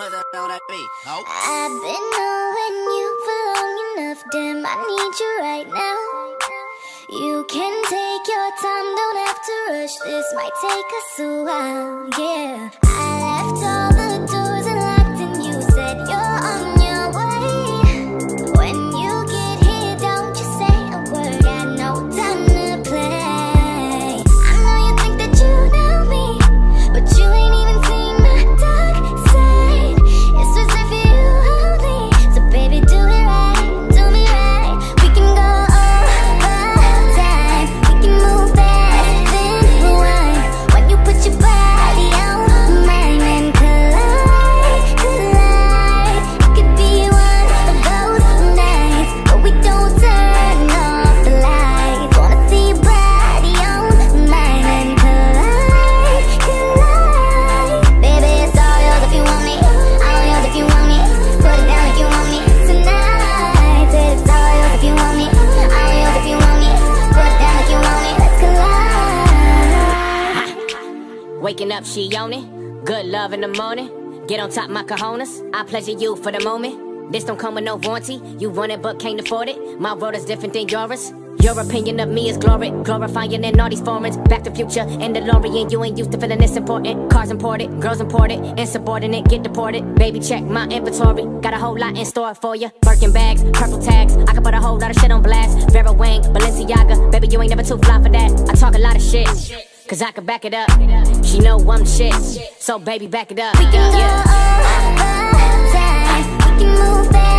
I've been knowing you for long enough, damn, I need you right now. You can take your time, don't have to rush, this might take us a while, yeah. I left all the doors unlocked and you said you're on your way. When you get here, don't you say a word, got no time to play. I know you think that you know me, but you ain't even seen my dark side. It's reserved for you only, so baby do it right, do me right. We can go over time, we can move fast, then rewind. When you put your body on mine and collide, collide. It could be one of those nights, but we don't turn off the lights. Wanna see your body on mine and collide, collide. Baby, it's all yours if you want me, all yours if you want me. Put it down if you want me tonight. Say it's all yours if you want me, all yours if you want me. Put it down if you want me, let's collide. Waking up, she on it. Good love in the morning. Get on top, my cojones. I pleasure you for the moment. This don't come with no warranty. You want it but can't afford it. My world is different than yours. Your opinion of me is glory, glorifying in all these foreigns. Back to future and DeLorean. You ain't used to feeling this important. Cars imported, girls imported, insubordinate, get deported. Baby, check my inventory. Got a whole lot in store for you. Birkin bags, purple tags. I can put a whole lot of shit on blast. Vera Wang, Balenciaga. Baby, you ain't never too fly for that. I talk a lot of shit, cause I can back it up. She know I'm the shit, so baby, back it up. We can go over time, we can move fast.